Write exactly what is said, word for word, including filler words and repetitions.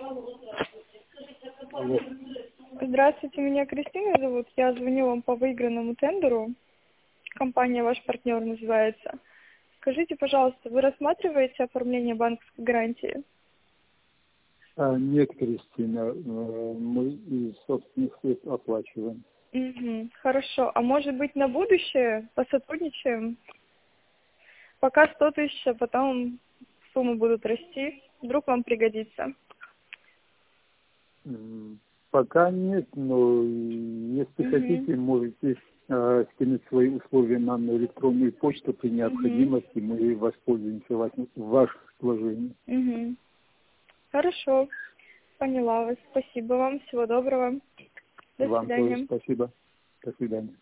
Алло. Здравствуйте, меня Кристина зовут. Я звоню вам по выигранному тендеру. Компания «Ваш партнер» называется. Скажите, пожалуйста, вы рассматриваете оформление банковской гарантии? А, нет, Кристина, э, мы из собственных средств оплачиваем. Угу, хорошо. А может быть на будущее посотрудничаем? Пока сто тысяч, а потом суммы будут расти. Вдруг вам пригодится. М, Пока нет, но если Угу. хотите, можете э, скинуть свои условия нам на электронную почту при Угу. необходимости, мы воспользуемся вашим вашим предложением. Угу. Хорошо. Поняла вас. Спасибо вам. Всего доброго. До Вам тоже свидания. спасибо. До свидания.